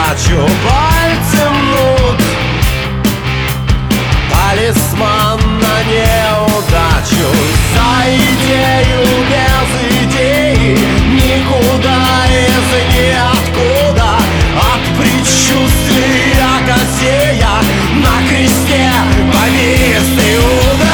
удачу пальцем мнут. Талисман на неудачу. За идею без идеи, никуда из ниоткуда. От предчувствия Косея на кресте повис Иуда.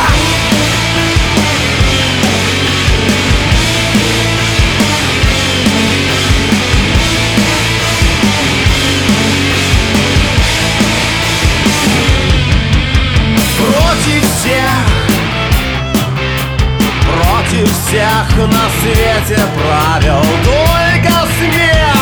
Против всех на свете правил только смех.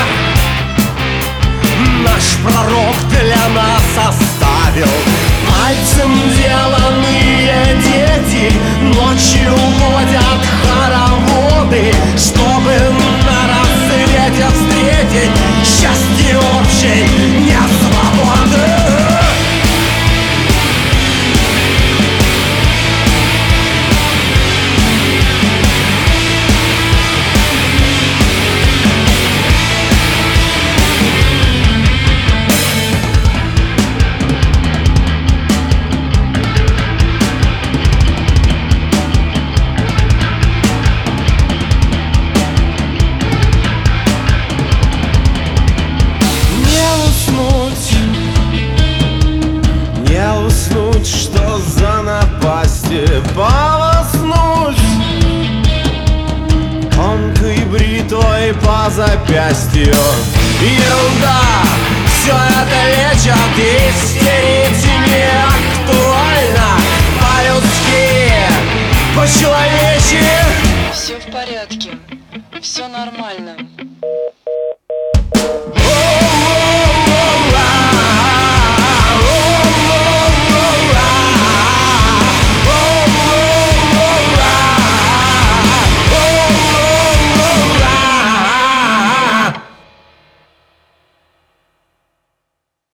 Наш пророк для нас оставил пальцем деланные дети. Ночью водят хороводы, чтобы на рассвете встретить счастье общей несвободы. Что за напасти полоснуть тонкой бритвой по запястью. Ерунда, все это лечат истерить.